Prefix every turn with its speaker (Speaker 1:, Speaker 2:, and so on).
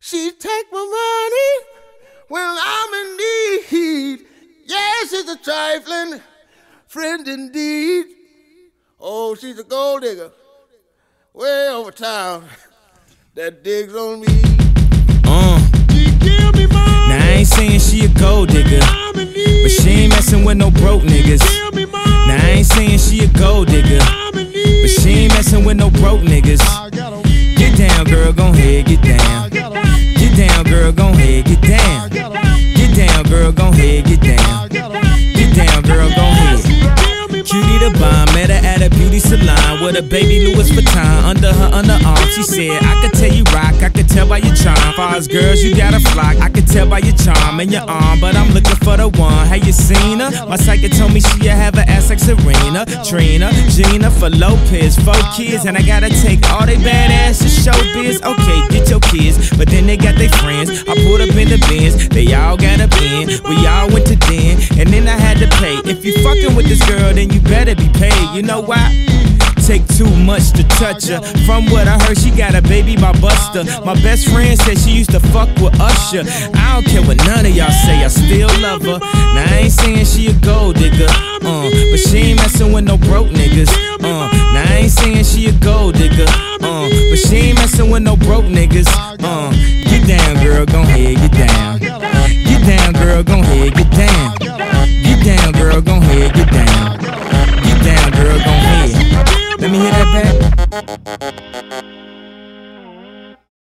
Speaker 1: She take my money when I'm in need. Yes, she's a trifling friend indeed. Oh, she's a gold digger way over town that digs on me. She give me money.
Speaker 2: Now I ain't saying she a gold digger, but she ain't messing with no broke niggas. Now I ain't saying she a gold digger, but she ain't messing with no broke niggas. Get down, girl, gon' head, get down. Get down, girl, gon' head, get down. Get down, girl, gon' head, get down. Get down, girl, gon' head. Cutie the bomb, met her at a beauty salon with a baby Louis Vuitton under her underarm. She said, I could tell you rock, I could tell by your charm. Far as girls, you got a flock, I could tell by your charm and your arm, but I'm looking for the one. Have you seen her? My psychic told me she'll have an ass like Serena, Trina, Gina, for Lopez, 4 kids, and I gotta take all they badass to showbiz. Okay, get your kids, but then they got their friends. I pulled up in the Benz, they all got a bin. We all went to den, and then I had to pay. If you fucking with this girl, then you better be paid. You know why? Take too much to touch her. From what I heard, she got a baby by Buster. My best friend said she used to fuck with Usher. I don't care what none of y'all say, I still love her. Now I ain't saying she a gold digger, but she ain't messing with no broke niggas. Now I ain't saying she a gold digger, but she ain't messing with no broke niggas. Get down, girl, gon' head, get down.